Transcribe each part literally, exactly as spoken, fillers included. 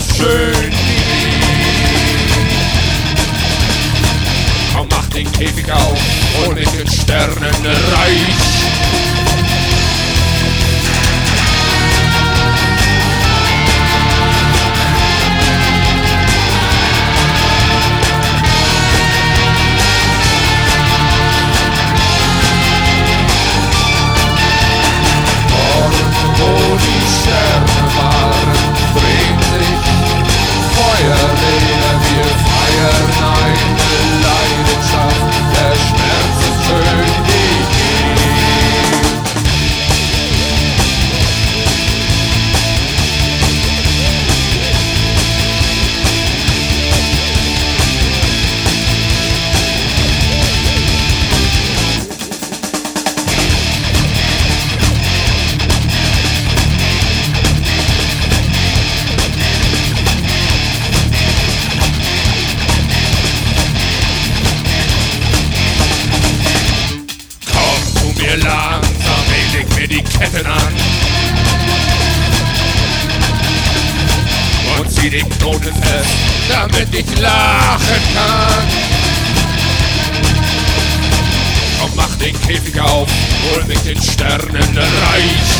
ist schön wie nie. Komm, mach den Käfig auf und mit den Sternen reich. Langsam leg mir die Ketten an und zieh die Knoten fest, damit ich lachen kann. Komm, mach den Käfig auf, hol mich den Sternen reich.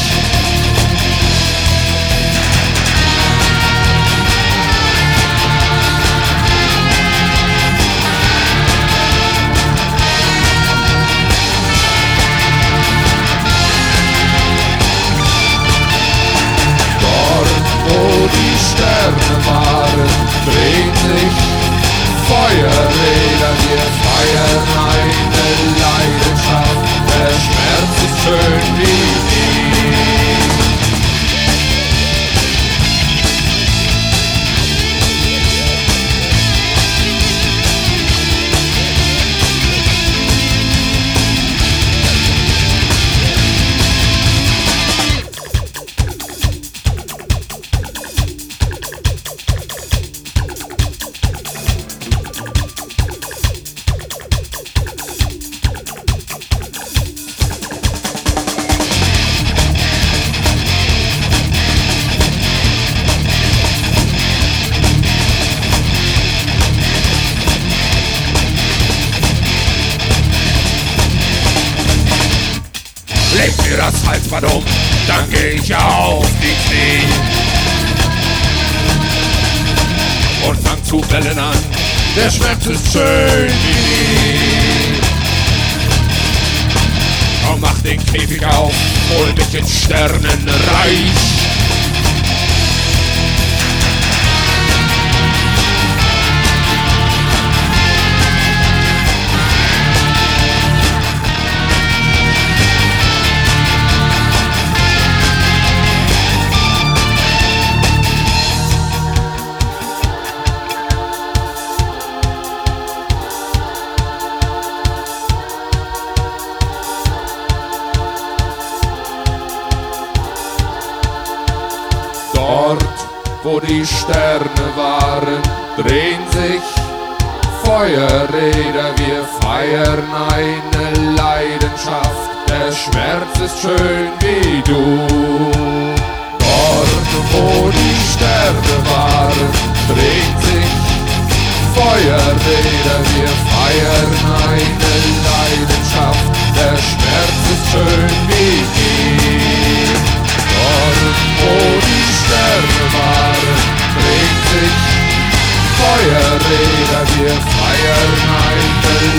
Sterne waren, drehen sich Feuerräder, wir feiern eine Leidenschaft, der Schmerz ist schön wie nie. Leg mir das Halsband um, dann geh ich auf die Knie und fang zu bellen an, der Schmerz ist schön wie nie. Komm, mach den Käfig auf, hol mich in Sternen reich. Dort, wo die Sterne waren, drehen sich Feuerräder, wir feiern eine Leidenschaft, der Schmerz ist schön wie du. Dort, wo die Sterne waren, drehen sich Feuerräder, wir feiern eine Leidenschaft, der Schmerz ist schön wie nie. Dort, wo die Sterne waren, dreht sich Feuerräder, wir feiern eine